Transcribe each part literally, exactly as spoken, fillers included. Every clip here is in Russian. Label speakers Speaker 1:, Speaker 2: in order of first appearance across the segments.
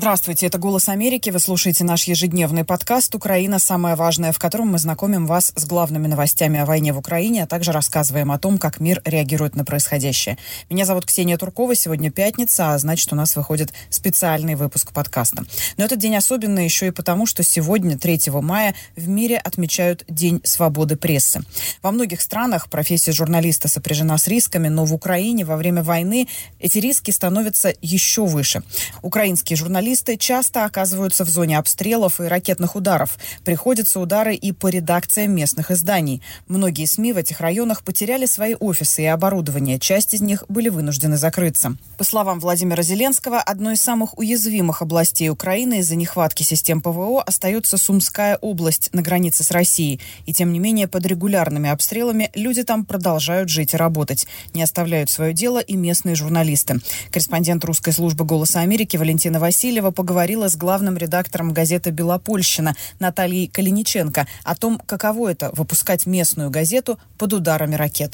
Speaker 1: Здравствуйте, это «Голос Америки». Вы слушаете наш ежедневный подкаст «Украина. Самое важное», в котором мы знакомим вас с главными новостями о войне в Украине, а также рассказываем о том, как мир реагирует на происходящее. Меня зовут Ксения Туркова. Сегодня пятница, а значит, у нас выходит специальный выпуск подкаста. Но этот день особенный еще и потому, что сегодня, третьего мая, в мире отмечают День свободы прессы. Во многих странах профессия журналиста сопряжена с рисками, но в Украине во время войны эти риски становятся еще выше. Украинские журналисты Журналисты часто оказываются в зоне обстрелов и ракетных ударов. Приходятся удары и по редакциям местных изданий. Многие СМИ в этих районах потеряли свои офисы и оборудование. Часть из них были вынуждены закрыться. По словам Владимира Зеленского, одной из самых уязвимых областей Украины из-за нехватки систем ПВО остается Сумская область на границе с Россией. И тем не менее под регулярными обстрелами люди там продолжают жить и работать. Не оставляют свое дело и местные журналисты. Корреспондент русской службы «Голоса Америки» Валентина Васильева поговорила с главным редактором газеты «Белопольщина» Натальей Калиниченко о том, каково это – выпускать местную газету под ударами ракет.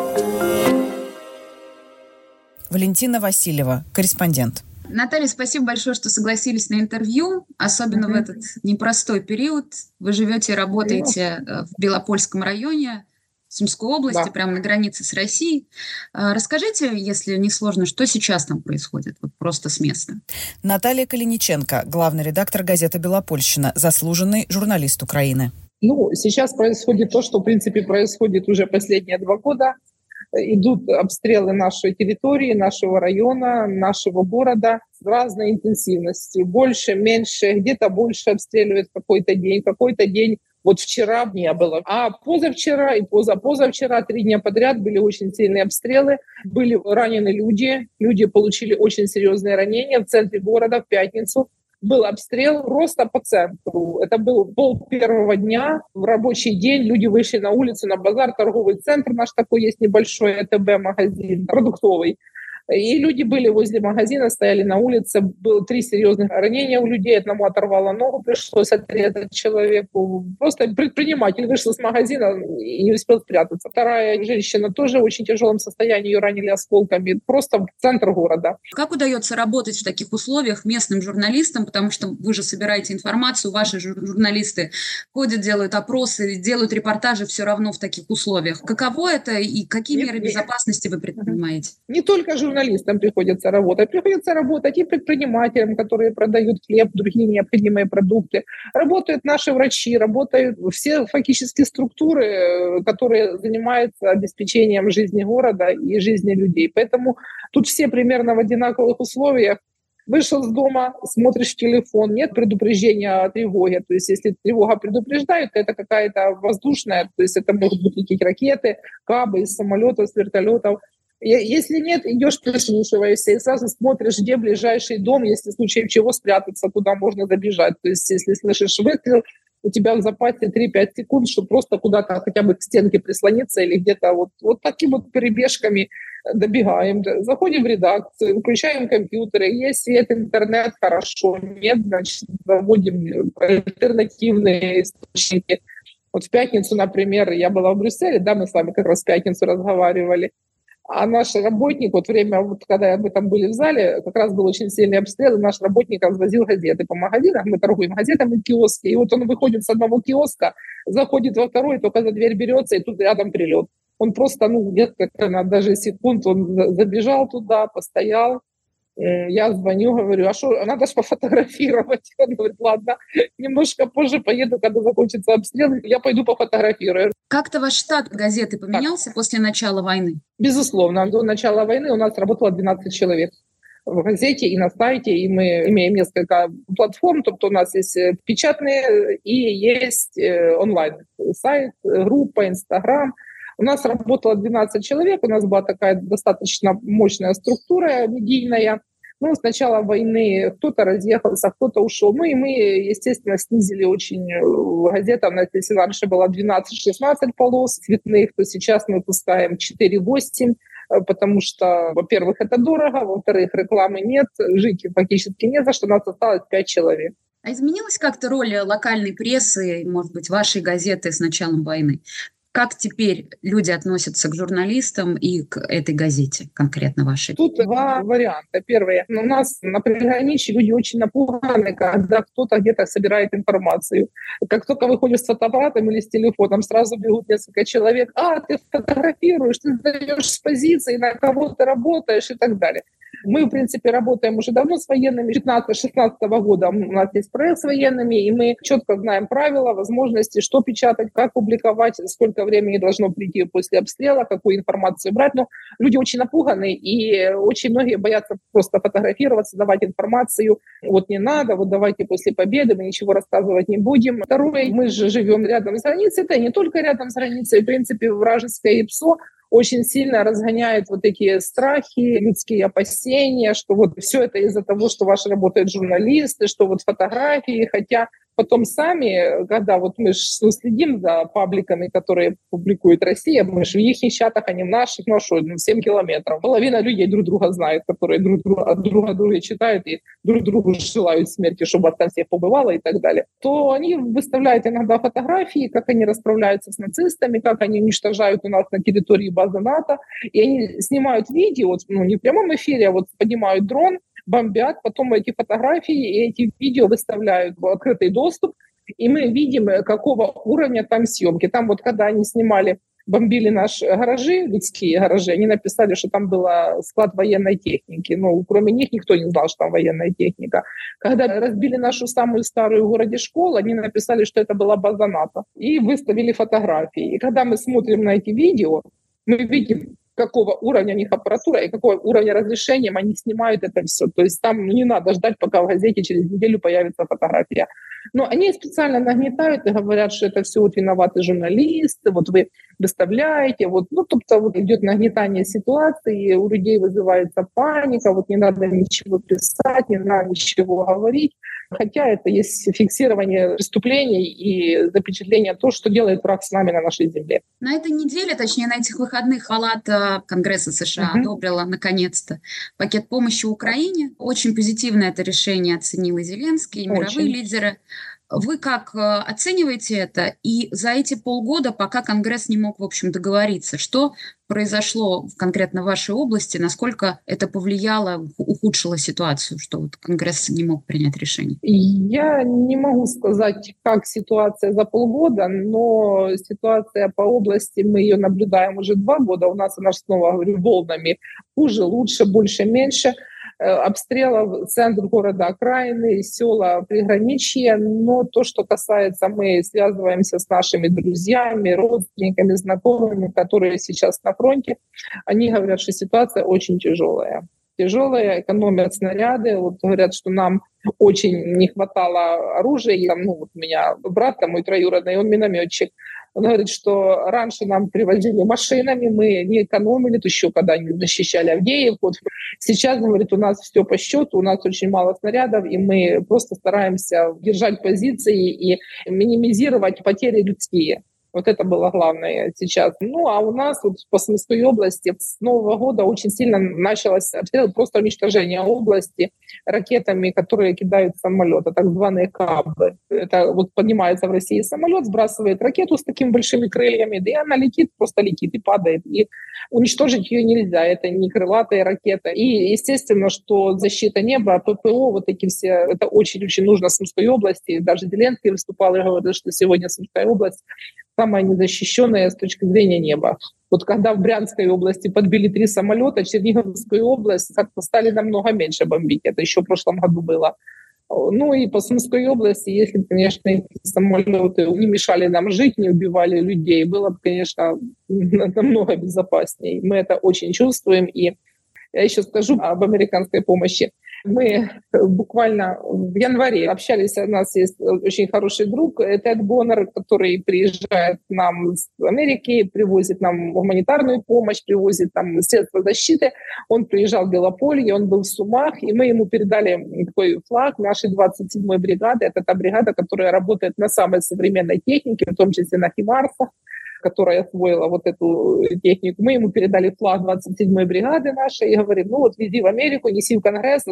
Speaker 1: Валентина Васильева, корреспондент.
Speaker 2: Наталья, спасибо большое, что согласились на интервью, особенно mm-hmm. в этот непростой период. Вы живете и работаете mm-hmm. в Белопольском районе Сумской области, да. прямо на границе с Россией. Расскажите, если не сложно, что сейчас там происходит, вот просто с места.
Speaker 1: Наталья Калиниченко, главный редактор газеты «Белопольщина», заслуженный журналист Украины.
Speaker 3: Ну, сейчас происходит то, что, в принципе, происходит уже последние два года. Идут обстрелы нашей территории, нашего района, нашего города с разной интенсивностью. Больше, меньше, где-то больше обстреливают какой-то день, какой-то день. Вот вчера не было. А позавчера и позапозавчера, три дня подряд были очень сильные обстрелы. Были ранены люди. Люди получили очень серьезные ранения. В центре города в пятницу был обстрел просто по центру. Это был пол первого дня. В рабочий день люди вышли на улицу, на базар, торговый центр наш такой есть небольшой, ЭТБ-магазин продуктовый. И люди были возле магазина, стояли на улице. Было три серьезных ранения у людей. Одному оторвало ногу, пришлось отрезать человеку. Просто предприниматель вышел с магазина и не успел спрятаться. Вторая женщина тоже в очень тяжелом состоянии. Ее ранили осколками. Просто в центр города.
Speaker 2: Как удается работать в таких условиях местным журналистам? Потому что вы же собираете информацию, ваши журналисты ходят, делают опросы, делают репортажи все равно в таких условиях. Каково это и какие нет, меры нет. безопасности вы предпринимаете?
Speaker 3: Не только журналисты. Журналистам приходится работать. Приходится работать и предпринимателям, которые продают хлеб, другие необходимые продукты. Работают наши врачи, работают все фактически структуры, которые занимаются обеспечением жизни города и жизни людей. Поэтому тут все примерно в одинаковых условиях. Вышел с дома, смотришь в телефон, нет предупреждения о тревоге. То есть если тревога предупреждает, это какая-то воздушная, то есть это могут быть какие-то ракеты, кабы из самолетов, с вертолетов. Если нет, идешь, прислушиваешься и сразу смотришь, где ближайший дом, если в случае чего спрятаться, куда можно забежать. То есть если слышишь выстрел, у тебя в запасе три-пять секунд, чтобы просто куда-то хотя бы к стенке прислониться или где-то вот, вот такими вот перебежками добегаем. Заходим в редакцию, включаем компьютеры, есть свет, интернет, хорошо, нет, значит, заводим альтернативные источники. Вот в пятницу, например, я была в Брюсселе, да, мы с вами как раз в пятницу разговаривали. А наш работник, вот время, вот когда мы там были в зале, как раз был очень сильный обстрел, и наш работник развозил газеты по магазинам, мы торгуем газетами в киоске, и вот он выходит с одного киоска, заходит во второй, только за дверь берется, и тут рядом прилет. Он просто, ну, где-то даже секунд, он забежал туда, постоял. Я звоню, говорю, а что, надо же пофотографировать. Он говорит, ладно, немножко позже поеду, когда закончится обстрел, я пойду пофотографирую.
Speaker 2: Как-то ваш штат газеты поменялся так. после начала войны?
Speaker 3: Безусловно, до начала войны у нас работало двенадцать человек в газете и на сайте, и мы имеем несколько платформ, тобто у нас есть печатные и есть онлайн сайт, группа, Инстаграм. У нас работало двенадцать человек, у нас была такая достаточно мощная структура медийная. Ну, с начала войны кто-то разъехался, кто-то ушел. Ну, и мы, естественно, снизили очень газету. У нас, если раньше было двенадцать-шестнадцать полос цветных, то сейчас мы выпускаем четыре-восемь, потому что, во-первых, это дорого, во-вторых, рекламы нет, жить фактически не за что, у нас осталось пять человек.
Speaker 2: А изменилась как-то роль локальной прессы, может быть, вашей газеты с началом войны? как теперь люди относятся к журналистам и к этой газете, конкретно вашей?
Speaker 3: Тут два варианта. Первое. У нас на приграничье люди очень напуганы, когда кто-то где-то собирает информацию. Как только выходишь с фотоаппаратом или с телефоном, сразу бегут несколько человек. А, ты фотографируешь, ты сдаешь с позиции, на кого ты работаешь и так далее. Мы, в принципе, работаем уже давно с военными. С пятнадцатого-шестнадцатого года у нас есть проект с военными, и мы четко знаем правила, возможности, что печатать, как публиковать, сколько времени должно прийти после обстрела, какую информацию брать. Но люди очень напуганы, и очень многие боятся просто фотографироваться, давать информацию. Вот не надо, вот давайте после победы, мы ничего рассказывать не будем. Второе, мы же живем рядом с границей, это не только рядом с границей, в принципе, вражеское ИПСО очень сильно разгоняет вот такие страхи, людские опасения, что вот все это из-за того, что ваши работают журналисты, что вот фотографии, хотя потом сами, когда вот мы следим за пабликами, которые публикует Россия, мы же в их чатах, они в наших, ну что, семь километров. Половина людей друг друга знают, которые друг друга, друг друга читают и друг другу желают смерти, чтобы там всех побывало и так далее. То они выставляют иногда фотографии, как они расправляются с нацистами, как они уничтожают у нас на территории базы НАТО, и они снимают видео, ну не в прямом эфире, а вот поднимают дрон, бомбят, потом эти фотографии и эти видео выставляют в открытый доступ, и мы видим, какого уровня там съемки. Там вот когда они снимали, бомбили наши гаражи, людские гаражи, они написали, что там был склад военной техники. Ну, кроме них никто не знал, что там военная техника. Когда разбили нашу самую старую в городе школу, они написали, что это была база НАТО. И выставили фотографии. И когда мы смотрим на эти видео, мы видим, какого уровня у них аппаратура и какого уровня разрешения они снимают это все. То есть там не надо ждать, пока в газете через неделю появится фотография. Но они специально нагнетают и говорят, что это все вот виноваты журналисты, вот вы выставляете, вот, ну, тобто вот идет нагнетание ситуации, у людей вызывается паника, вот не надо ничего писать, не надо ничего говорить. Хотя это есть фиксирование преступлений и запечатление того, что делает враг с нами на нашей земле.
Speaker 2: На этой неделе, точнее на этих выходных, Палата Конгресса США uh-huh. одобрила наконец-то пакет помощи Украине. Очень позитивно это решение оценил и Зеленский, и мировые Очень. лидеры. Вы как оцениваете это? И за эти полгода, пока Конгресс не мог, в общем, договориться, что произошло конкретно в вашей области, насколько это повлияло, ухудшило ситуацию, что вот Конгресс не мог принять решение?
Speaker 3: Я не могу сказать, как ситуация за полгода, но ситуация по области, мы ее наблюдаем уже два года, у нас она снова, говорю, волнами хуже, лучше, больше, меньше. Обстрелов центр города, окраины, села, приграничья. Но то, что касается, мы связываемся с нашими друзьями, родственниками, знакомыми, которые сейчас на фронте, они говорят, что ситуация очень тяжелая. Тяжелая, экономят снаряды. Вот говорят, что нам очень не хватало оружия. И, ну, вот у меня брат, там, мой троюродный, он минометчик. Он говорит, что раньше нам привозили машинами, мы не экономили, то еще когда они защищали Авдеевку. Вот сейчас, говорит, у нас все по счету, у нас очень мало снарядов, и мы просто стараемся держать позиции и минимизировать потери людские. Вот это было главное сейчас. Ну, а у нас вот по Сумской области с Нового года очень сильно началось обстрел, просто уничтожение области ракетами, которые кидают самолеты, так званые кабы. Это вот поднимается в России самолет, сбрасывает ракету с такими большими крыльями, да и она летит, просто летит и падает. И уничтожить ее нельзя, это не крылатая ракета. И, естественно, что защита неба, ППО, вот эти все, это очень-очень нужно Сумской области. Даже Зеленский выступал и говорил, что сегодня Сумская область самая незащищенная с точки зрения неба. Вот когда в Брянской области подбили три самолета, Черниговскую область как-то стали намного меньше бомбить. Это еще в прошлом году было. Ну и по Сумской области, если, конечно, эти самолеты не мешали нам жить, не убивали людей, было бы, конечно, намного безопаснее. Мы это очень чувствуем. И я еще скажу об американской помощи. Мы буквально в январе общались, у нас есть очень хороший друг, Тед Боннер, который приезжает к нам из Америки, привозит нам гуманитарную помощь, привозит там средства защиты. Он приезжал в Белополье, он был в Сумах, и мы ему передали такой флаг нашей двадцать седьмой бригады. Это та бригада, которая работает на самой современной технике, в том числе на химарсах, которая освоила вот эту технику. Мы ему передали флаг двадцать седьмой бригады нашей и говорим, ну вот вези в Америку, неси в Конгресс. Он говорит,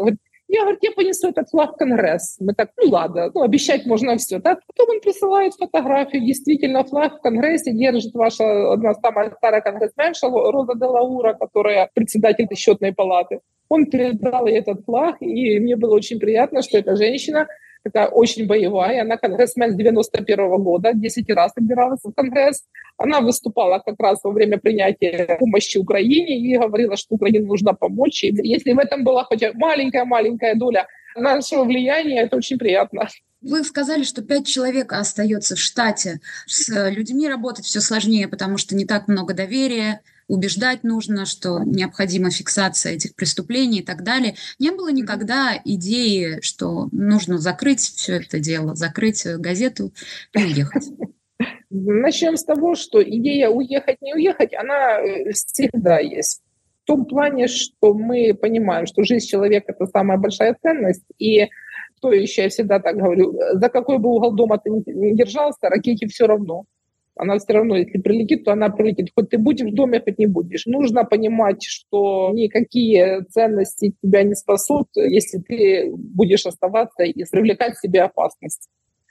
Speaker 3: Я говорю, я понесу этот флаг в Конгресс. Мы так, ну ладно, ну обещать можно все. Так? Потом он присылает фотографию, действительно флаг в Конгрессе держит ваша одна самая старая конгрессменша Роза де Лаура, которая председатель счетной палаты. Он передал ей этот флаг, и мне было очень приятно, что эта женщина такая очень боевая, она конгрессмен с девяносто первого года, десять раз отбиралась в Конгресс. Она выступала как раз во время принятия помощи Украине и говорила, что Украине нужно помочь. И если в этом была хоть маленькая-маленькая доля нашего влияния, это очень приятно.
Speaker 2: Вы сказали, что пять человек остается в штате. С людьми работать все сложнее, потому что не так много доверия, убеждать нужно, что необходима фиксация этих преступлений и так далее. Не было никогда идеи, что нужно закрыть все это дело, закрыть газету и уехать?
Speaker 3: Начнем с того, что идея уехать, не уехать, она всегда есть. В том плане, что мы понимаем, что жизнь человека – это самая большая ценность, и то еще я всегда так говорю, за какой бы угол дома ты ни держался, ракете все равно. Она все равно, если прилетит, то она прилетит. Хоть ты будешь в доме, хоть не будешь. Нужно понимать, что никакие ценности тебя не спасут, если ты будешь оставаться и привлекать к себе опасность.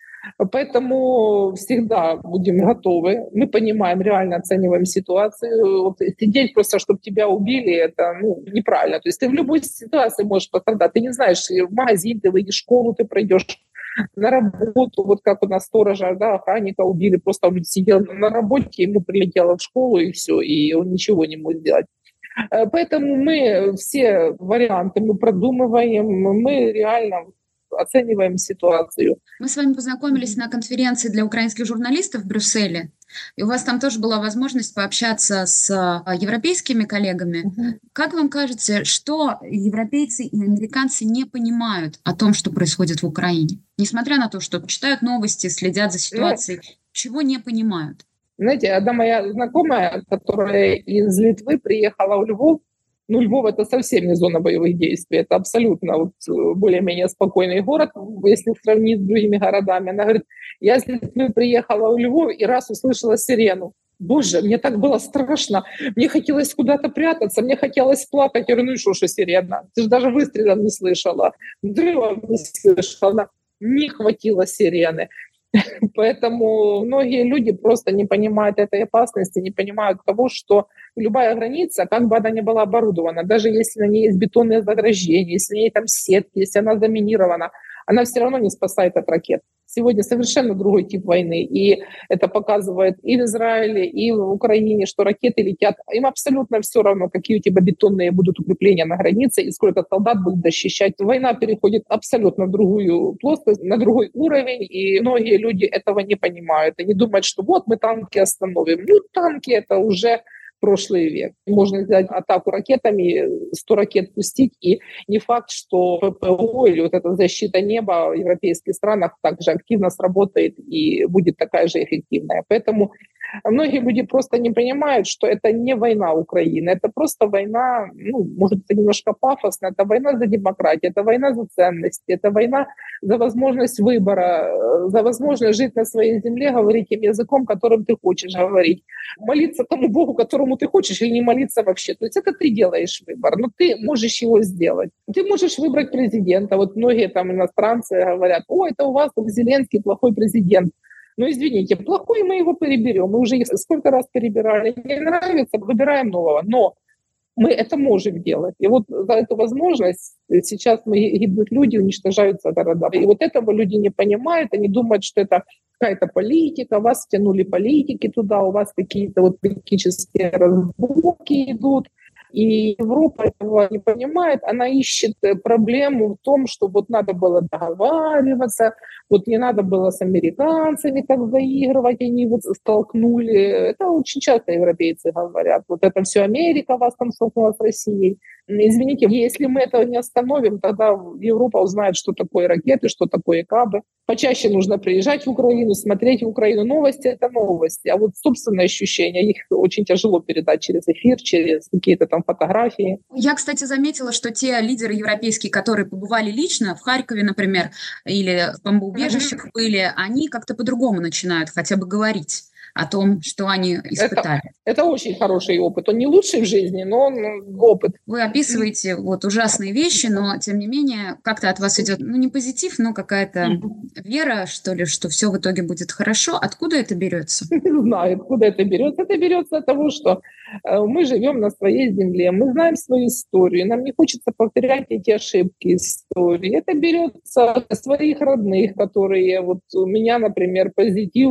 Speaker 3: Поэтому всегда будем готовы. Мы понимаем, реально оцениваем ситуацию. Вот сидеть просто, чтобы тебя убили, это ну, неправильно. То есть ты в любой ситуации можешь пострадать. Ты не знаешь, в магазин ты выйдешь, в школу ты пройдешь, на работу, вот как у нас сторожа, да, охранника убили, просто он сидел на работе, ему прилетело в школу и все, и он ничего не мог сделать. Поэтому мы все варианты мы продумываем, мы реально оцениваем ситуацию.
Speaker 2: Мы с вами познакомились на конференции для украинских журналистов в Брюсселе, и у вас там тоже была возможность пообщаться с европейскими коллегами. Uh-huh. Как вам кажется, что европейцы и американцы не понимают о том, что происходит в Украине? Несмотря на то, что читают новости, следят за ситуацией, uh-huh. чего не понимают?
Speaker 3: Знаете, одна моя знакомая, которая из Литвы приехала в Львов, ну, Львов — это совсем не зона боевых действий, это абсолютно вот более-менее спокойный город, если сравнить с другими городами. Она говорит, я из Литвы приехала в Львов и раз услышала сирену. Боже, мне так было страшно, мне хотелось куда-то прятаться, мне хотелось плакать. Я говорю, ну и что, что сирена? Ты же даже выстрелов не слышала, взрывов не слышала, не хватило сирены. Поэтому многие люди просто не понимают этой опасности, не понимают того, что любая граница, как бы она ни была оборудована, даже если на ней есть бетонные заграждения, если на ней там сетки, если она заминирована, она все равно не спасает от ракет. Сегодня совершенно другой тип войны, и это показывает и в Израиле, и в Украине, что ракеты летят. Им абсолютно все равно, какие у тебя бетонные будут укрепления на границе и сколько солдат будут защищать. Война переходит абсолютно в другую плоскость, на другой уровень, и многие люди этого не понимают. Они думают, что вот мы танки остановим. Ну, танки — это уже прошлый век. Можно сделать атаку ракетами, сто ракет пустить, и не факт, что ППО или вот эта защита неба в европейских странах также активно сработает и будет такая же эффективная. Поэтому многие люди просто не понимают, что это не война Украины, это просто война, ну, может, это немножко пафосно, это война за демократию, это война за ценности, это война за возможность выбора, за возможность жить на своей земле, говорить тем языком, которым ты хочешь говорить, молиться тому Богу, которому ты хочешь, или не молиться вообще. То есть это ты делаешь выбор, но ты можешь его сделать. Ты можешь выбрать президента. Вот многие там иностранцы говорят, о, это у вас там Зеленский плохой президент. Ну, извините, плохой, мы его переберем. Мы уже сколько раз перебирали. Не нравится, выбираем нового. Но мы это можем делать. И вот за эту возможность сейчас мы гибнут люди, уничтожаются города. И вот этого люди не понимают. Они думают, что это какая-то политика, вас втянули политики туда, у вас какие-то вот политические разборки идут. И Европа этого не понимает, она ищет проблему в том, что вот надо было договариваться, вот не надо было с американцами так заигрывать, они вот столкнули. Это очень часто европейцы говорят. Вот это все Америка вас там столкнула с Россией. Извините, если мы этого не остановим, тогда Европа узнает, что такое ракеты, что такое кабы. Почаще нужно приезжать в Украину, смотреть в Украину. Новости — это новости, а вот собственные ощущения, их очень тяжело передать через эфир, через какие-то там фотографии.
Speaker 2: Я, кстати, заметила, что те лидеры европейские, которые побывали лично в Харькове, например, или в бомбоубежищах были, они как-то по-другому начинают хотя бы говорить о том, что они испытали.
Speaker 3: Это, это очень хороший опыт. Он не лучший в жизни, но он опыт.
Speaker 2: Вы описываете вот ужасные вещи, но, тем не менее, как-то от вас идет, ну, не позитив, но какая-то вера, что ли, что все в итоге будет хорошо. Откуда это берется?
Speaker 3: Не знаю, откуда это берется. Это берется от того, что мы живем на своей земле, мы знаем свою историю, нам не хочется повторять эти ошибки истории. Это берется от своих родных, которые вот у меня, например, позитив.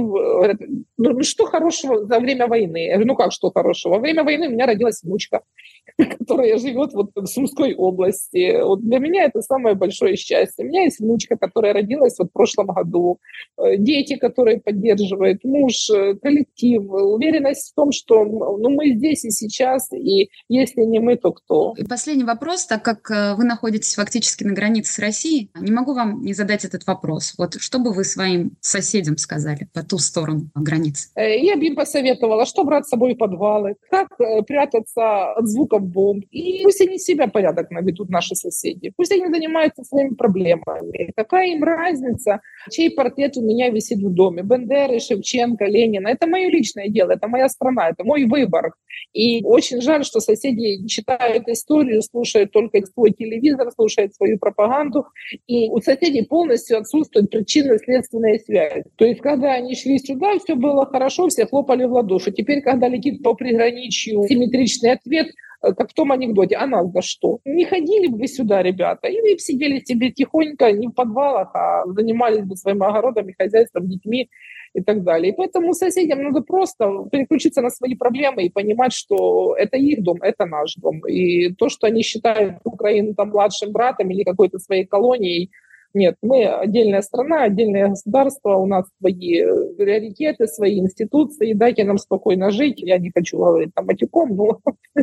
Speaker 3: Ну, что хорошего за время войны? Я говорю, ну как что хорошего? Во время войны у меня родилась внучка, которая живет вот в Сумской области. Вот для меня это самое большое счастье. У меня есть внучка, которая родилась вот в прошлом году. Дети, которые поддерживают, муж, коллектив. Уверенность в том, что ну, мы здесь и сейчас, и если не мы, то кто?
Speaker 2: И последний вопрос, так как вы находитесь фактически на границе с Россией, не могу вам не задать этот вопрос. Вот что бы вы своим соседям сказали по ту сторону границы?
Speaker 3: Я бы им посоветовала, что брать с собой в подвалы, как прятаться от звуков бомб. И пусть они себя порядок наведут, наши соседи. Пусть они занимаются своими проблемами. Какая им разница, чей портрет у меня висит в доме? Бендеры, Шевченко, Ленина. Это мое личное дело, это моя страна, это мой выбор. И очень жаль, что соседи читают историю, слушают только свой телевизор, слушают свою пропаганду. И у соседей полностью отсутствует причинно-следственная связь. То есть, когда они шли сюда, все было хорошо, все хлопали в ладоши. Теперь, когда летит по приграничью симметричный ответ, как в том анекдоте, а нас за что? Не ходили бы вы сюда, ребята, или бы сидели себе тихонько, не в подвалах, а занимались бы своими огородами, хозяйством, детьми и так далее. И поэтому соседям надо просто переключиться на свои проблемы и понимать, что это их дом, это наш дом. И то, что они считают Украину там младшим братом или какой-то своей колонией, нет, мы отдельная страна, отдельное государство, у нас свои приоритеты, свои институции, дайте нам спокойно жить. Я не хочу говорить там матюком, но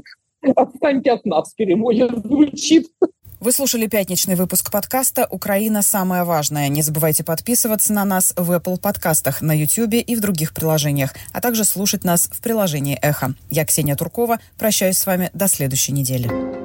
Speaker 3: отстаньте от нас, в переводе звучит.
Speaker 1: Вы слушали пятничный выпуск подкаста «Украина. Самое важное». Не забывайте подписываться на нас в Apple подкастах, на YouTube и в других приложениях, а также слушать нас в приложении «Эхо». Я Ксения Туркова. Прощаюсь с вами до следующей недели.